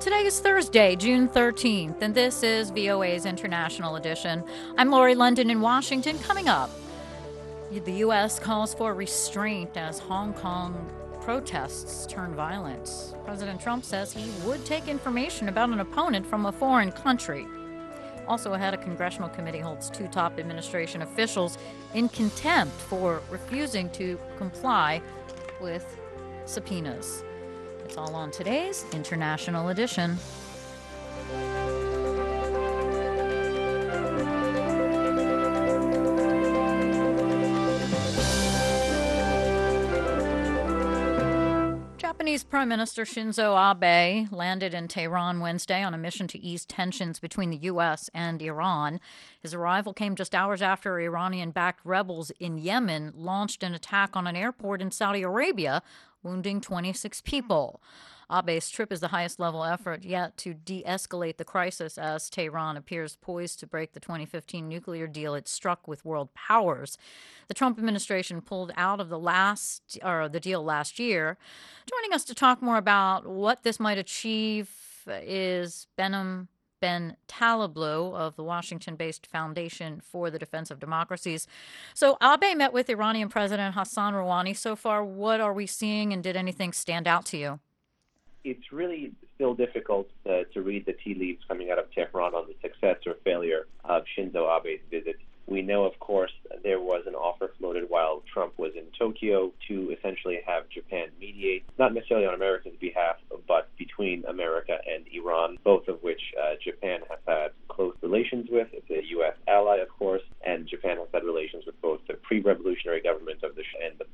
Today is Thursday, June 13th, and this is VOA's International Edition. I'm Lori London in Washington. Coming up, the U.S. calls for restraint as Hong Kong protests turn violent. President Trump says he would take information about an opponent from a foreign country. Also ahead, a congressional committee holds two top administration officials in contempt for refusing to comply with subpoenas. It's all on today's International Edition. Japanese Prime Minister Shinzo Abe landed in Tehran Wednesday on a mission to ease tensions between the U.S. and Iran. His arrival came just hours after Iranian-backed rebels in Yemen launched an attack on an airport in Saudi Arabia, wounding 26 people. Abe's trip is the highest-level effort yet to de-escalate the crisis as Tehran appears poised to break the 2015 nuclear deal it struck with world powers. The Trump administration pulled out of the deal last year. Joining us to talk more about what this might achieve is Behnam Ben Taleblu of the Washington-based Foundation for the Defense of Democracies. So Abe met with Iranian President Hassan Rouhani. So far, what are we seeing, and did anything stand out to you? It's really still difficult to read the tea leaves coming out of Tehran on the success or failure of Shinzo Abe's visit. We know, of course, there was an offer floated while Trump was in Tokyo to essentially have Japan mediate, not necessarily on America's behalf, but between America and Iran, both of which Japan has had close relations with. It's a U.S. ally, of course, and Japan has had relations with both the pre-revolutionary government of the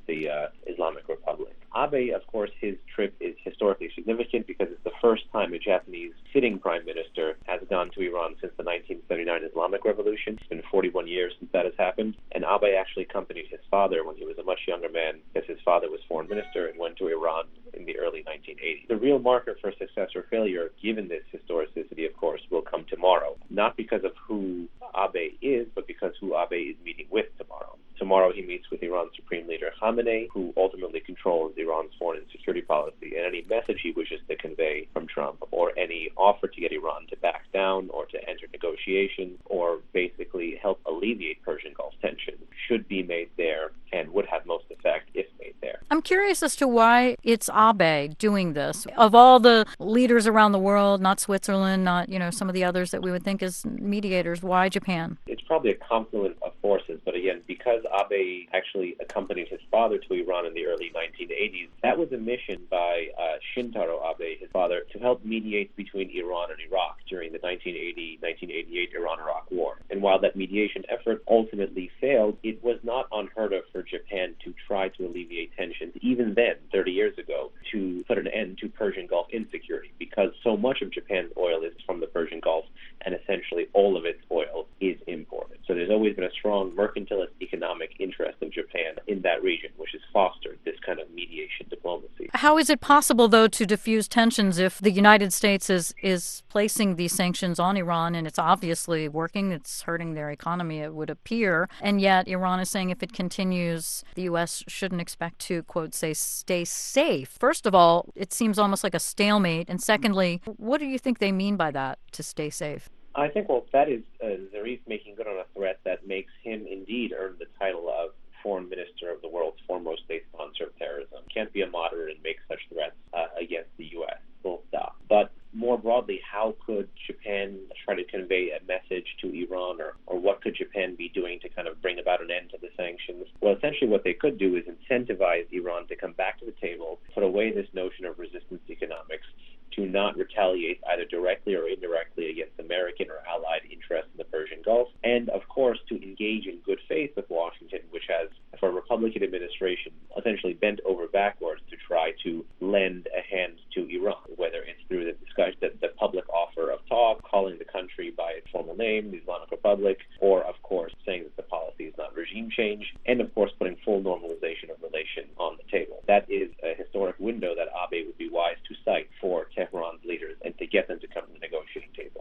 Islamic Republic. Abe, of course, his trip is historically significant because it's the first time a Japanese sitting prime minister has gone to Iran since the 1979 Islamic Revolution. It's been 41 years since that has happened, and Abe actually accompanied his father when he was a much younger man, because his father was foreign minister and went to Iran in the early 1980s. The real marker for success or failure, given this historicity, of course, will come tomorrow, not because of who Abe is, but because who Abe is meeting with tomorrow. Tomorrow he meets with Iran's Supreme Leader Khamenei, who ultimately controls Iran's foreign and security policy, and any message he wishes to convey from Trump, or any offer to get Iran to back down or to enter negotiations, or basically help alleviate Persian Gulf tensions, should be made there and would have most effect if made there. I'm curious as to why it's Abe doing this. Of all the leaders around the world, not Switzerland, not some of the others that we would think as mediators, why Japan? It's probably a confluence of forces, but again, because Abe actually accompanied his father to Iran in the early 1980s, that was a mission by Shintaro Abe, his father, to help mediate between Iran and Iraq during the 1980-1988 Iran-Iraq War. And while that mediation effort ultimately failed, it was not unheard of for Japan to try to alleviate tensions, even then, 30 years ago, to put an end to Persian Gulf insecurity, because so much of Japan's oil is from the Persian Gulf, and essentially all of its oil is imported. So there's always been a strong mercantilist economic interest of Japan in that region, which has fostered this kind of mediation diplomacy. How is it possible, though, to diffuse tensions if the United States is placing these sanctions on Iran, and it's obviously working, it's hurting their economy, it would appear, and yet Iran is saying if it continues, the U.S. shouldn't expect to, quote, say, stay safe? First of all, it seems almost like a stalemate, and secondly, what do you think they mean by that, to stay safe? I think, that is Zarif making good on a threat that makes him indeed earn the title of foreign minister of the world's foremost state sponsor of terrorism. Can't be a moderate and make such threats against the U.S. Full stop. But more broadly, how could Japan try to convey a message to Iran, or what could Japan be doing to kind of bring about an end to the sanctions? Well, essentially what they could do is incentivize Iran to come back to the table, put away this notion of resistance economics, to not retaliate either directly or indirectly against American or allied interests in the Persian Gulf, and of course to engage in good faith with Washington, which has, for a Republican administration, essentially bent over backwards to try to lend a hand to Iran, whether it's through the discussion, the public offer of talk, calling the country by its formal name, the Islamic Republic, or of course saying that the policy is not regime change, and of course putting full normalization of relations on the table. That is a historic window that Abe would be wise to cite for Tehran's leaders and to get them to come to the negotiating table. That's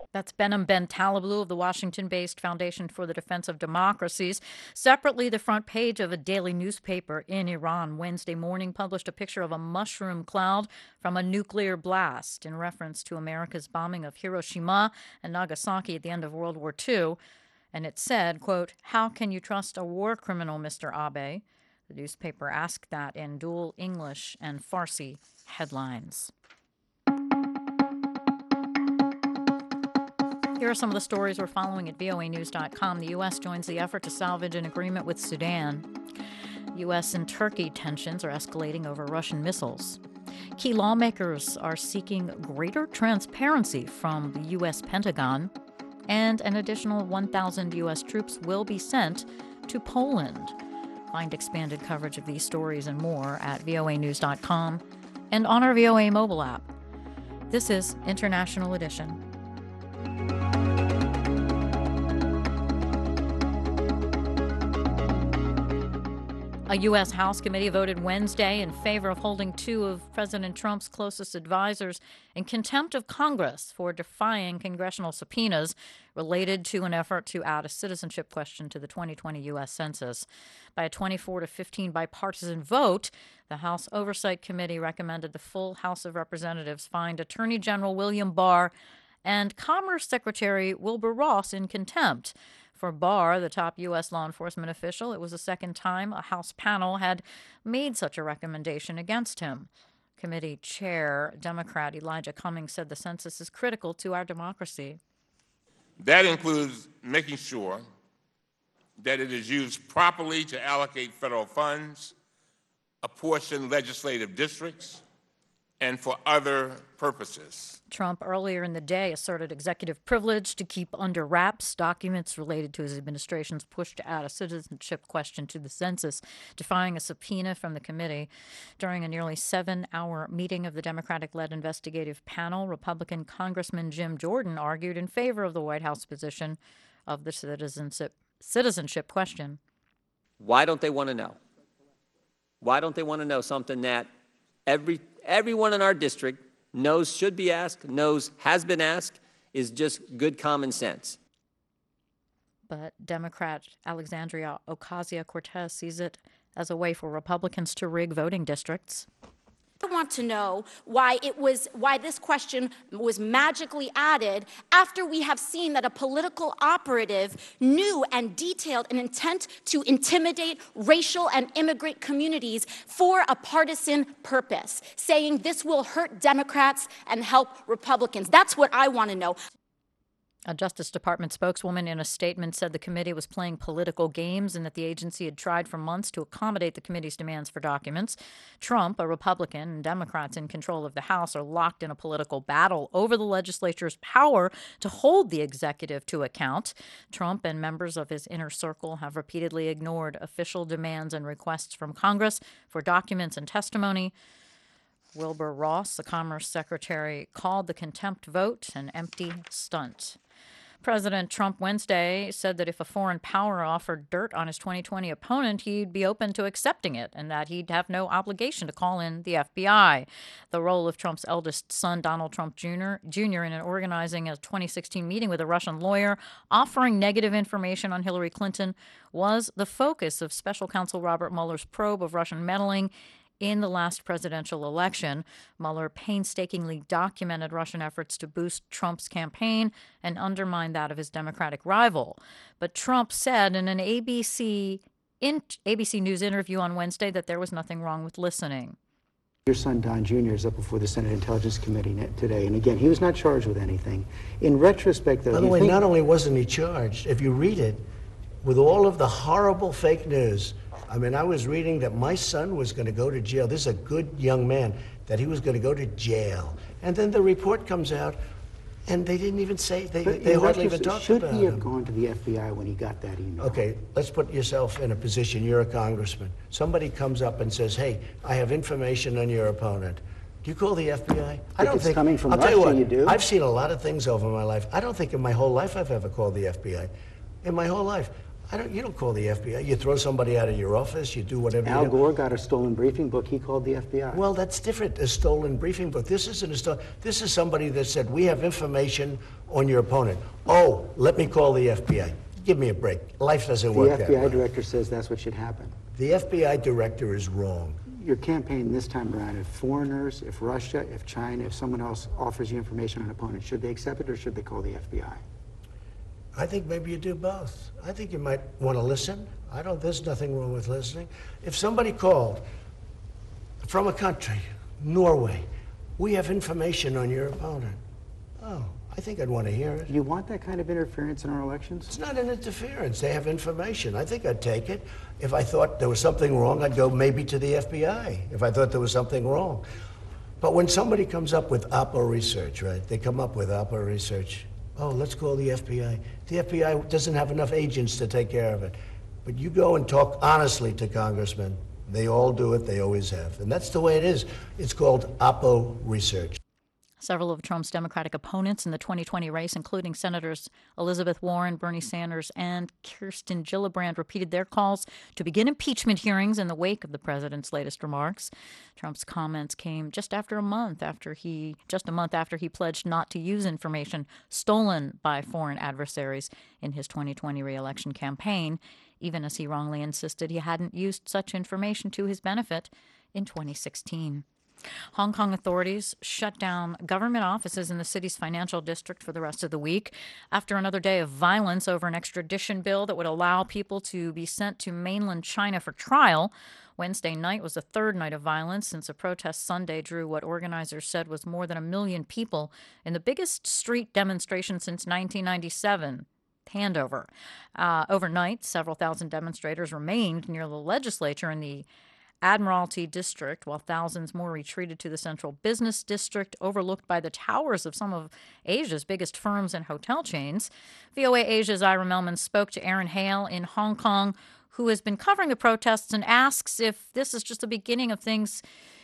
Behnam Ben Taleblu of the Washington-based Foundation for the Defense of Democracies. Separately, the front page of a daily newspaper in Iran Wednesday morning published a picture of a mushroom cloud from a nuclear blast in reference to America's bombing of Hiroshima and Nagasaki at the end of World War II. And it said, quote, "How can you trust a war criminal, Mr. Abe?" The newspaper asked that in dual English and Farsi headlines. Here are some of the stories we're following at voanews.com. The U.S. joins the effort to salvage an agreement with Sudan. U.S. and Turkey tensions are escalating over Russian missiles. Key lawmakers are seeking greater transparency from the U.S. Pentagon. And an additional 1,000 U.S. troops will be sent to Poland. Find expanded coverage of these stories and more at voanews.com and on our VOA mobile app. This is International Edition. A U.S. House committee voted Wednesday in favor of holding two of President Trump's closest advisors in contempt of Congress for defying congressional subpoenas related to an effort to add a citizenship question to the 2020 U.S. Census. By a 24-15 bipartisan vote, the House Oversight Committee recommended the full House of Representatives find Attorney General William Barr and Commerce Secretary Wilbur Ross in contempt. For Barr, the top U.S. law enforcement official, it was the second time a House panel had made such a recommendation against him. Committee Chair, Democrat Elijah Cummings, said the census is critical to our democracy. That includes making sure that it is used properly to allocate federal funds, apportion legislative districts, and for other purposes. Trump earlier in the day asserted executive privilege to keep under wraps documents related to his administration's push to add a citizenship question to the census, defying a subpoena from the committee. During a nearly 7-hour meeting of the Democratic-led investigative panel, Republican Congressman Jim Jordan argued in favor of the White House position of the citizenship question. Why don't they want to know? Why don't they want to know something that everyone in our district knows should be asked, knows has been asked, is just good common sense? But Democrat Alexandria Ocasio-Cortez sees it as a way for Republicans to rig voting districts. I want to know why this question was magically added after we have seen that a political operative knew and detailed an intent to intimidate racial and immigrant communities for a partisan purpose, saying this will hurt Democrats and help Republicans. That's what I want to know. A Justice Department spokeswoman in a statement said the committee was playing political games and that the agency had tried for months to accommodate the committee's demands for documents. Trump, a Republican, and Democrats in control of the House are locked in a political battle over the legislature's power to hold the executive to account. Trump and members of his inner circle have repeatedly ignored official demands and requests from Congress for documents and testimony. Wilbur Ross, the Commerce Secretary, called the contempt vote an empty stunt. President Trump Wednesday said that if a foreign power offered dirt on his 2020 opponent, he'd be open to accepting it and that he'd have no obligation to call in the FBI. The role of Trump's eldest son, Donald Trump Jr., in organizing a 2016 meeting with a Russian lawyer offering negative information on Hillary Clinton was the focus of special counsel Robert Mueller's probe of Russian meddling in the last presidential election. Mueller painstakingly documented Russian efforts to boost Trump's campaign and undermine that of his Democratic rival. But Trump said in an ABC News interview on Wednesday that there was nothing wrong with listening. Your son, Don Jr., is up before the Senate Intelligence Committee today, and again, he was not charged with anything. In retrospect, though, by the way, not only wasn't he charged, if you read it, with all of the horrible fake news, I mean, I was reading that my son was going to go to jail. This is a good young man, that he was going to go to jail. And then the report comes out, and they didn't even say, they hardly even talked about him. Should he have gone to the FBI when he got that email? Okay, let's put yourself in a position. You're a congressman. Somebody comes up and says, hey, I have information on your opponent. Do you call the FBI? I don't think. Coming from I'll tell you Russia, what, you do. I've seen a lot of things over my life. I don't think in my whole life I've ever called the FBI. In my whole life. You don't call the FBI. You throw somebody out of your office. You do whatever. Al you do. Gore got a stolen briefing book. He called the FBI. Well, that's different. A stolen briefing book. This isn't a stolen. This is somebody that said, we have information on your opponent. Oh, let me call the FBI. Give me a break. Life doesn't work that way. The FBI director says that's what should happen. The FBI director is wrong. Your campaign this time around, if foreigners, if Russia, if China, if someone else offers you information on an opponent, should they accept it or should they call the FBI? I think maybe you do both. I think you might want to listen. There's nothing wrong with listening. If somebody called from a country, Norway, we have information on your opponent. Oh, I think I'd want to hear it. You want that kind of interference in our elections? It's not an interference. They have information. I think I'd take it. If I thought there was something wrong, I'd go maybe to the FBI, if I thought there was something wrong. But when somebody comes up with Oppo research, right? They come up with Oppo research. Oh, let's call the FBI. The FBI doesn't have enough agents to take care of it. But you go and talk honestly to congressmen. They all do it. They always have. And that's the way it is. It's called Oppo research. Several of Trump's Democratic opponents in the 2020 race, including Senators Elizabeth Warren, Bernie Sanders, and Kirsten Gillibrand, repeated their calls to begin impeachment hearings in the wake of the president's latest remarks. Trump's comments came just a month after he pledged not to use information stolen by foreign adversaries in his 2020 re-election campaign, even as he wrongly insisted he hadn't used such information to his benefit in 2016. Hong Kong authorities shut down government offices in the city's financial district for the rest of the week after another day of violence over an extradition bill that would allow people to be sent to mainland China for trial. Wednesday night was the third night of violence since a protest Sunday drew what organizers said was more than 1 million people in the biggest street demonstration since 1997. Handover. Overnight, several thousand demonstrators remained near the legislature in the Admiralty District, while thousands more retreated to the Central Business District, overlooked by the towers of some of Asia's biggest firms and hotel chains. VOA Asia's Ira Melman spoke to Aaron Hale in Hong Kong, who has been covering the protests, and asks if this is just the beginning of things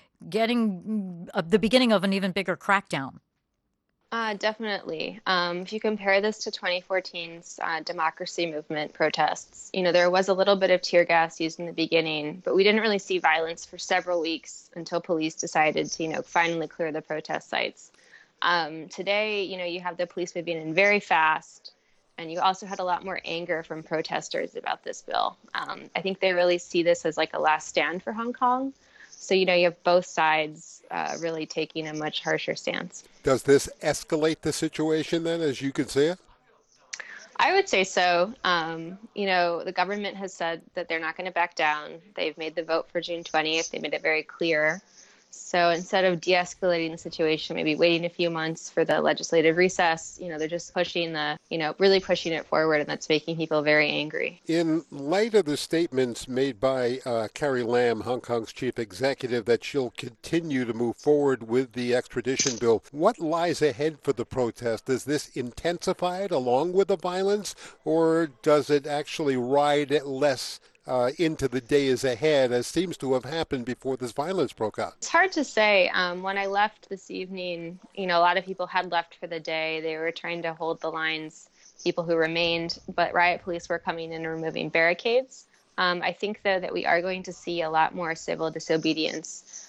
the beginning of an even bigger crackdown. Definitely. If you compare this to 2014's democracy movement protests, there was a little bit of tear gas used in the beginning, but we didn't really see violence for several weeks until police decided to, finally clear the protest sites. Today, you have the police moving in very fast, and you also had a lot more anger from protesters about this bill. I think they really see this as like a last stand for Hong Kong. So, you have both sides really taking a much harsher stance. Does this escalate the situation then, as you can see it? I would say so. The government has said that they're not going to back down. They've made the vote for June 20th. They made it very clear. So instead of de-escalating the situation, maybe waiting a few months for the legislative recess, they're just pushing really pushing it forward, and that's making people very angry. In light of the statements made by Carrie Lam, Hong Kong's chief executive, that she'll continue to move forward with the extradition bill, what lies ahead for the protest? Does this intensify it along with the violence, or does it actually ride it less into the days ahead, as seems to have happened before this violence broke out? It's hard to say. When I left this evening, a lot of people had left for the day. They were trying to hold the lines, people who remained, but riot police were coming in and removing barricades. I think, though, that we are going to see a lot more civil disobedience,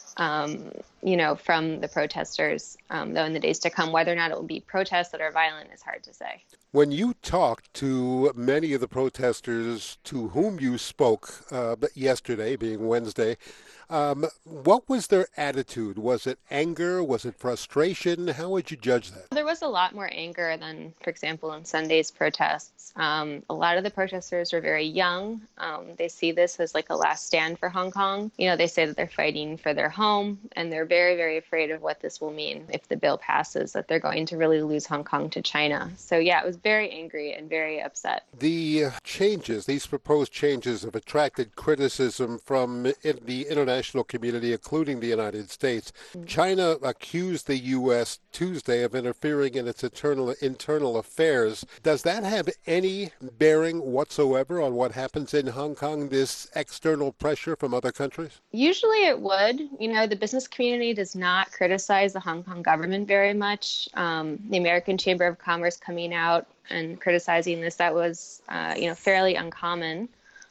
from the protesters, though, in the days to come. Whether or not it will be protests that are violent is hard to say. When you talked to many of the protesters to whom you spoke yesterday, being Wednesday, what was their attitude? Was it anger? Was it frustration? How would you judge that? There was a lot more anger than, for example, in Sunday's protests. A lot of the protesters were very young. They see this as like a last stand for Hong Kong. They say that they're fighting for their home, and they're very, very afraid of what this will mean if the bill passes, that they're going to really lose Hong Kong to China. So, yeah, it was very angry and very upset. The changes, these proposed changes, have attracted criticism from the international international community, including the United States. China accused the U.S. Tuesday of interfering in its internal affairs. Does that have any bearing whatsoever on what happens in Hong Kong, this external pressure from other countries? Usually it would. The business community does not criticize the Hong Kong government very much. The American Chamber of Commerce coming out and criticizing this, that was, fairly uncommon.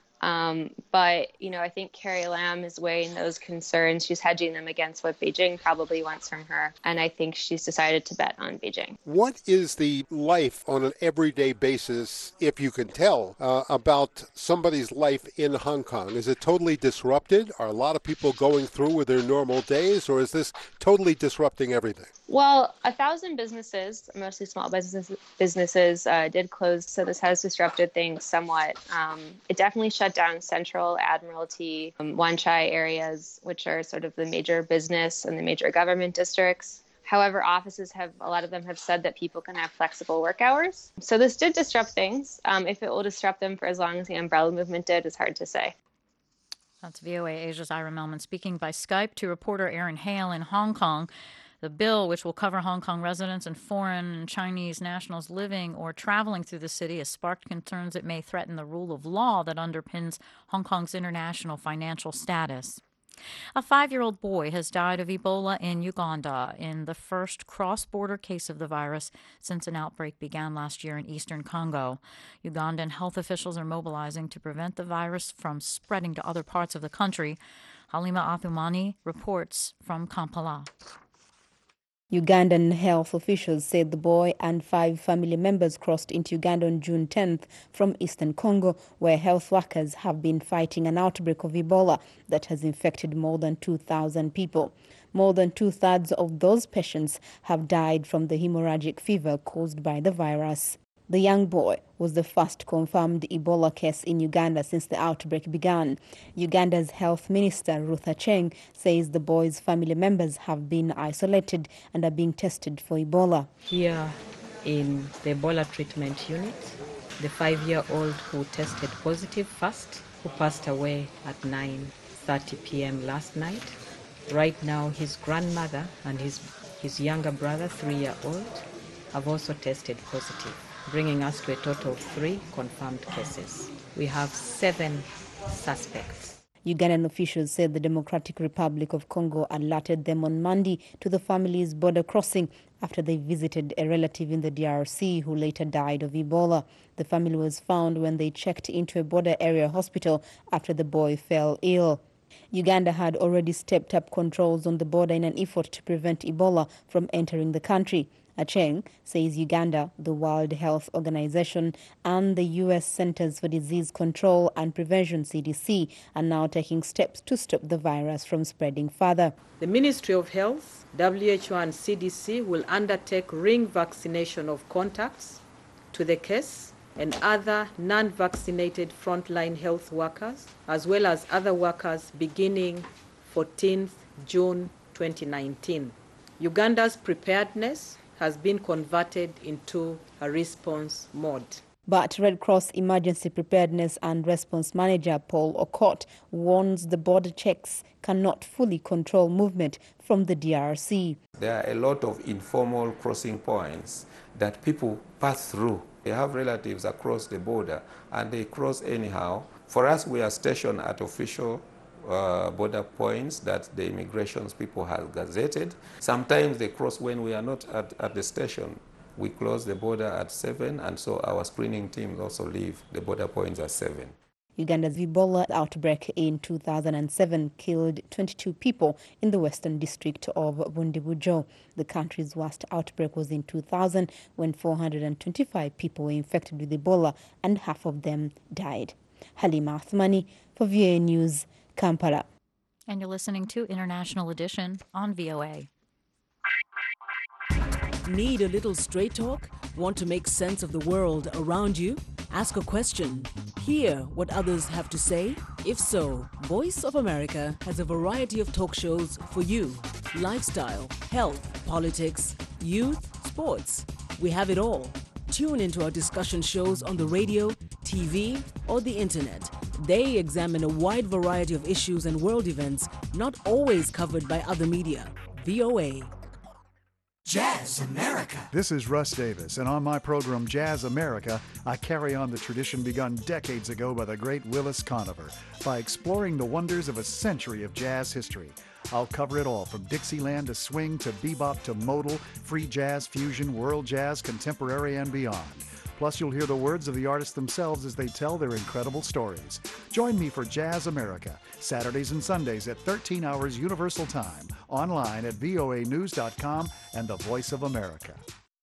But I think Carrie Lam is weighing those concerns. She's hedging them against what Beijing probably wants from her. And I think she's decided to bet on Beijing. What is the life on an everyday basis, if you can tell, about somebody's life in Hong Kong? Is it totally disrupted? Are a lot of people going through with their normal days, or is this totally disrupting everything? Well, 1,000 businesses, mostly small businesses, did close, so this has disrupted things somewhat. It definitely shut down Central, Admiralty, Wan Chai areas, which are sort of the major business and the major government districts. However, offices a lot of them have said that people can have flexible work hours. So this did disrupt things. If it will disrupt them for as long as the umbrella movement did is hard to say. That's VOA Asia's Ira Melman speaking by Skype to reporter Erin Hale in Hong Kong. The bill, which will cover Hong Kong residents and foreign and Chinese nationals living or traveling through the city, has sparked concerns it may threaten the rule of law that underpins Hong Kong's international financial status. A 5-year-old boy has died of Ebola in Uganda in the first cross-border case of the virus since an outbreak began last year in eastern Congo. Ugandan health officials are mobilizing to prevent the virus from spreading to other parts of the country. Halima Athumani reports from Kampala. Ugandan health officials said the boy and 5 family members crossed into Uganda on June 10th from eastern Congo, where health workers have been fighting an outbreak of Ebola that has infected more than 2,000 people. More than 2/3 of those patients have died from the hemorrhagic fever caused by the virus. The young boy was the first confirmed Ebola case in Uganda since the outbreak began. Uganda's health minister, Ruth Aceng, says the boy's family members have been isolated and are being tested for Ebola. Here in the Ebola treatment unit, the 5-year-old who tested positive first, who passed away at 9:30 p.m. last night. Right now, his grandmother and his younger brother, 3-year-old, have also tested positive, bringing us to a total of 3 confirmed cases. We have 7 suspects. Ugandan officials said the Democratic Republic of Congo alerted them on Monday to the family's border crossing after they visited a relative in the DRC who later died of Ebola. The family was found when they checked into a border area hospital after the boy fell ill. Uganda had already stepped up controls on the border in an effort to prevent Ebola from entering the country. Aceng says Uganda, the World Health Organization, and the U.S. Centers for Disease Control and Prevention, CDC, are now taking steps to stop the virus from spreading further. The Ministry of Health, WHO and CDC will undertake ring vaccination of contacts to the case and other non-vaccinated frontline health workers, as well as other workers beginning 14th June 2019. Uganda's preparedness has been converted into a response mode. But Red Cross Emergency Preparedness and Response Manager Paul Okot warns the border checks cannot fully control movement from the DRC. There are a lot of informal crossing points that people pass through. They have relatives across the border and they cross anyhow. For us, we are stationed at official border points that the immigrations people have gazetted. Sometimes they cross when we are not at the station. We close the border at 7, and so our screening teams also leave the border points at 7. Uganda's Ebola outbreak in 2007 killed 22 people in the western district of Bundibujo. The country's worst outbreak was in 2000 when 425 people were infected with Ebola and half of them died. Halima Athumani for VOA News, Kampala. And you're listening to International Edition on VOA. Need a little straight talk? Want to make sense of the world around you? Ask a question. Hear what others have to say? If so, Voice of America has a variety of talk shows for you. Lifestyle, health, politics, youth, sports. We have it all. Tune into our discussion shows on the radio, TV, or the internet. They examine a wide variety of issues and world events not always covered by other media. VOA. Jazz America. This is Russ Davis, and on my program Jazz America, I carry on the tradition begun decades ago by the great Willis Conover by exploring the wonders of a century of jazz history. I'll cover it all, from Dixieland to swing to bebop to modal, free jazz, fusion, world jazz, contemporary, and beyond. Plus, you'll hear the words of the artists themselves as they tell their incredible stories. Join me for Jazz America, Saturdays and Sundays at 13 hours Universal Time, online at voanews.com and the Voice of America.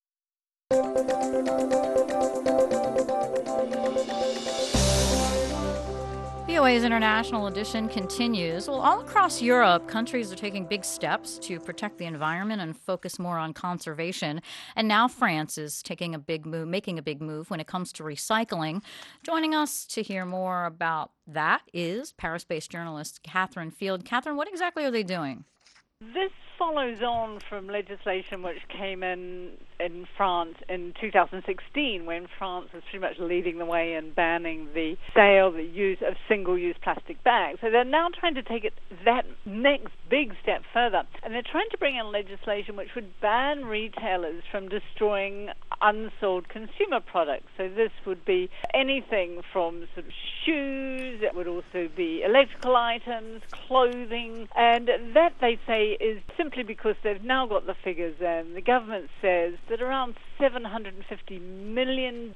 VOA's International Edition continues. Well, all across Europe, countries are taking big steps to protect the environment and focus more on conservation. And now France is making a big move when it comes to recycling. Joining us to hear more about that is Paris-based journalist Catherine Field. Catherine, what exactly are they doing? This follows on from legislation which came in France in 2016, when France was pretty much leading the way in banning the sale, the use of single-use plastic bags. So they're now trying to take it that next big step further, and they're trying to bring in legislation which would ban retailers from destroying unsold consumer products. So this would be anything from sort of shoes, it would also be electrical items, clothing, and that, they say, is simply because they've now got the figures, and the government says that around $750 million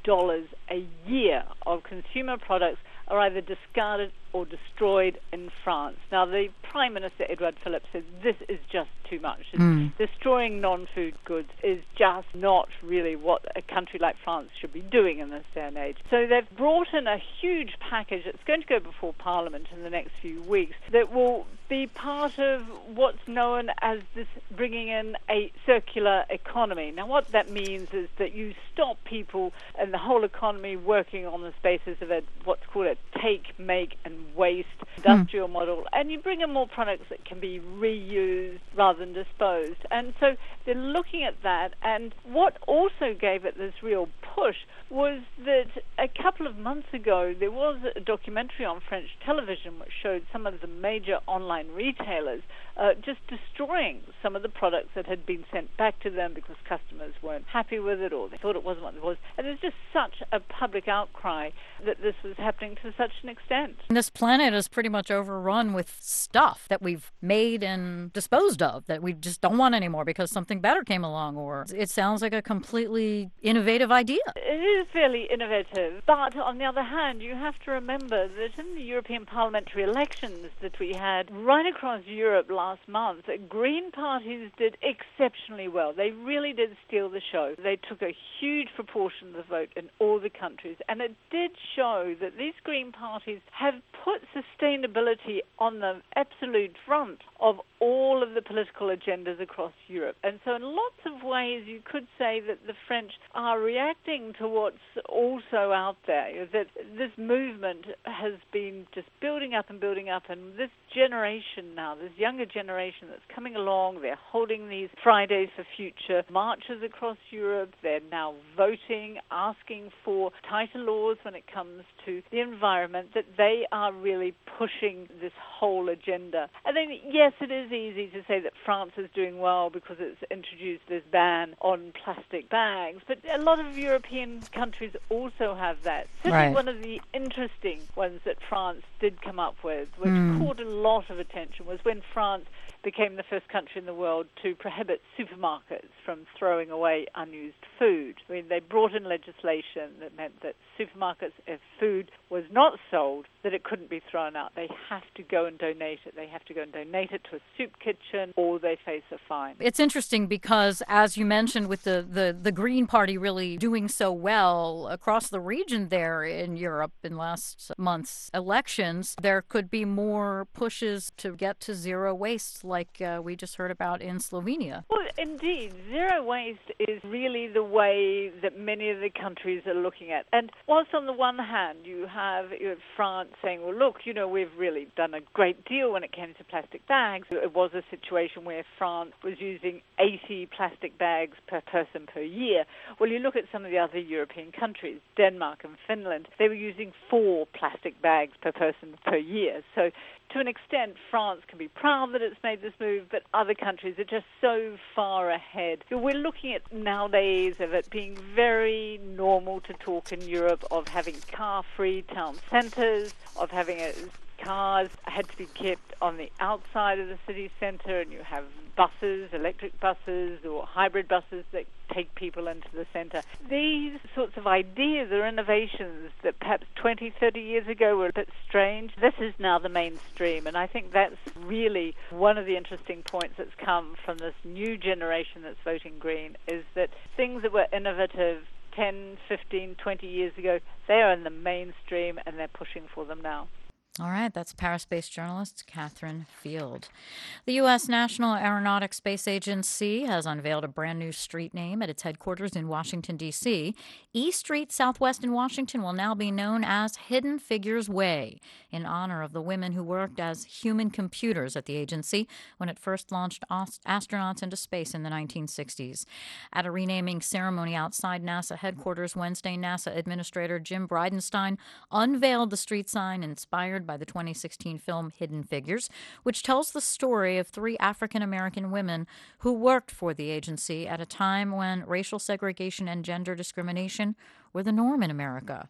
a year of consumer products are either discarded or destroyed in France. Now, the Prime Minister, Edouard Philippe, says this is just too much. Destroying non-food goods is just not really what a country like France should be doing in this day and age. So they've brought in a huge package that's going to go before Parliament in the next few weeks that will be part of what's known as this bringing in a circular economy. Now, what that means is that you stop people and the whole economy working on the basis of what's called a take, make, and waste industrial model, and you bring in more products that can be reused rather than disposed. And so they're looking at that, and what also gave it this real push was that a couple of months ago there was a documentary on French television which showed some of the major online retailers just destroying some of the products that had been sent back to them because customers weren't happy with it or they thought it wasn't what it was. And there's just such a public outcry that this was happening to such an extent. This planet is pretty much overrun with stuff that we've made and disposed of that we just don't want anymore because something better came along, or it sounds like a completely innovative idea. It is fairly innovative, but on the other hand, you have to remember that in the European parliamentary elections that we had right across Europe last month, Green parties did exceptionally well. They really did steal the show. They took a huge proportion of the vote in all the countries, and it did show that these Green parties have put sustainability on the absolute front of all of the political agendas across Europe. And so in lots of ways you could say that the French are reacting to what's also out there, that this movement has been just building up, and this generation now, this younger generation that's coming along, they're holding these Fridays for Future marches across Europe, they're now voting, asking for tighter laws when it comes to the environment, that they are really pushing this whole agenda. And then, yes, it is easy to say that France is doing well because it's introduced this ban on plastic bags, but a lot of European countries also have that. Certainly one of the interesting ones that France did come up with, which caught a lot of attention, was when France became the first country in the world to prohibit supermarkets from throwing away unused food. I mean, they brought in legislation that meant that supermarkets, if food was not sold, that it couldn't be thrown out. They have to go and donate it. They have to go and donate it to a soup kitchen, or they face a fine. It's interesting because, as you mentioned, with the Green Party really doing so well across the region there in Europe in last month's elections, there could be more pushes to get to zero waste like we just heard about in Slovenia. Well, indeed, zero waste is really the way that many of the countries are looking at. And whilst on the one hand you have France saying, well, look, we've really done a great deal when it came to plastic bags. It was a situation where France was using 80 plastic bags per person per year. Well, you look at some of the other European countries, Denmark and Finland, they were using 4 plastic bags per person per year. So to an extent, France can be proud that it's made this move, but other countries are just so far ahead. We're looking at nowadays of it being very normal to talk in Europe of having car-free town centres, of having cars had to be kept on the outside of the city centre, and you have buses, electric buses or hybrid buses that take people into the centre. These sorts of ideas or innovations that perhaps 20, 30 years ago were a bit strange, this is now the mainstream, and I think that's really one of the interesting points that's come from this new generation that's voting Green, is that things that were innovative 10, 15, 20 years ago, they are in the mainstream and they're pushing for them now. All right, that's Paris-based journalist Catherine Field. The U.S. National Aeronautics Space Agency has unveiled a brand new street name at its headquarters in Washington, D.C. E Street Southwest in Washington will now be known as Hidden Figures Way, in honor of the women who worked as human computers at the agency when it first launched astronauts into space in the 1960s. At a renaming ceremony outside NASA headquarters Wednesday, NASA Administrator Jim Bridenstine unveiled the street sign inspired by the 2016 film Hidden Figures, which tells the story of 3 African-American women who worked for the agency at a time when racial segregation and gender discrimination were the norm in America.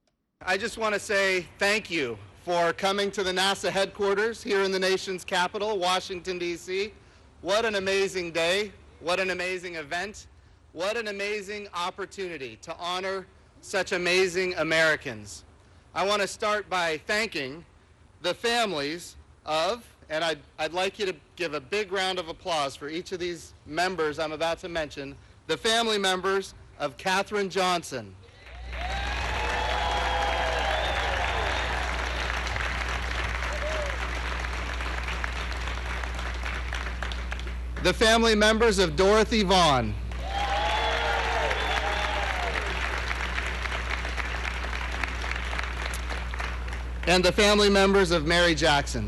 I just want to say thank you for coming to the NASA headquarters here in the nation's capital, Washington, D.C. What an amazing day. What an amazing event. What an amazing opportunity to honor such amazing Americans. I want to start by thanking the families of, and I'd like you to give a big round of applause for each of these members I'm about to mention, the family members of Katherine Johnson. The family members of Dorothy Vaughan. And the family members of Mary Jackson.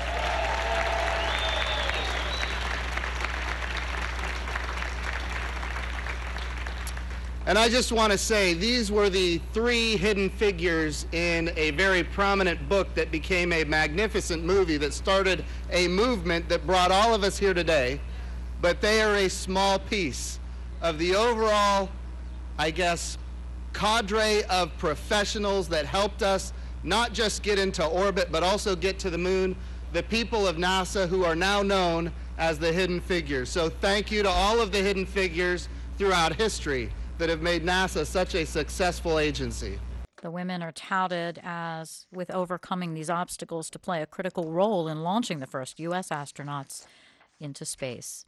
And I just want to say, these were the 3 hidden figures in a very prominent book that became a magnificent movie that started a movement that brought all of us here today. But they are a small piece of the overall, I guess, cadre of professionals that helped us not just get into orbit, but also get to the moon, the people of NASA who are now known as the Hidden Figures. So thank you to all of the Hidden Figures throughout history that have made NASA such a successful agency. The women are touted as with overcoming these obstacles to play a critical role in launching the first U.S. astronauts into space.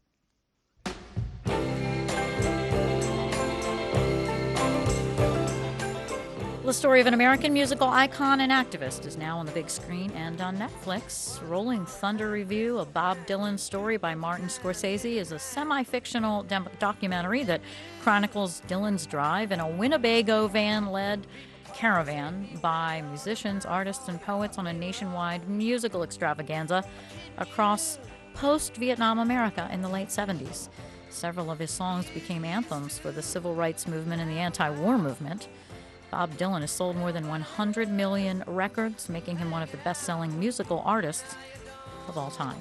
The story of an American musical icon and activist is now on the big screen and on Netflix. Rolling Thunder review of Bob Dylan's story by Martin Scorsese is a semi-fictional documentary that chronicles Dylan's drive in a Winnebago van-led caravan by musicians, artists, and poets on a nationwide musical extravaganza across post-Vietnam America in the late 70s. Several of his songs became anthems for the civil rights movement and the anti-war movement. Bob Dylan has sold more than 100 million records, making him one of the best-selling musical artists of all time.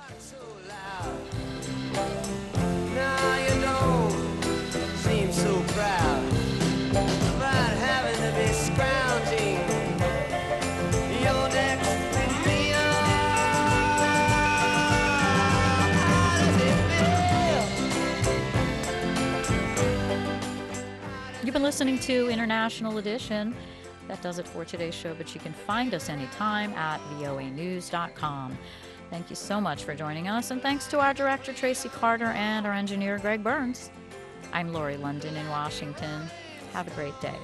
Now you don't seem so proud about having to be scrounging your next meal. How does it feel? You've been listening to International Edition. That does it for today's show, but you can find us anytime at voanews.com. Thank you so much for joining us, and thanks to our director, Tracy Carter, and our engineer, Greg Burns. I'm Lori London in Washington. Have a great day.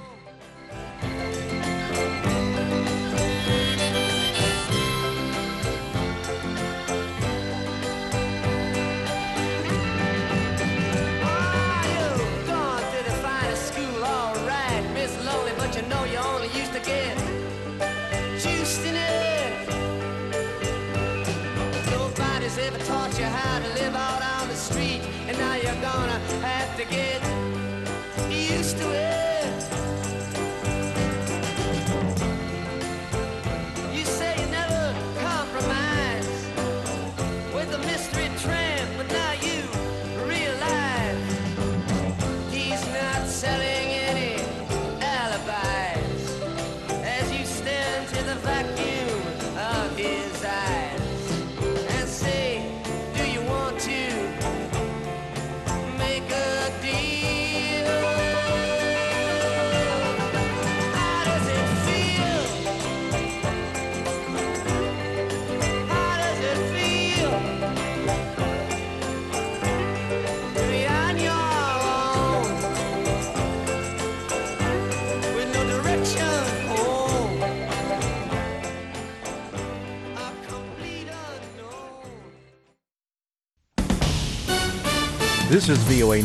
have to get used to it. You say you never compromise with a mystery tramp, but now you realize he's not selling any alibis as you stare into the vacuum of his eyes and say, do you want to make a deal? How does it feel? How does it feel to be on your own with no direction home? A complete unknown. This is VOA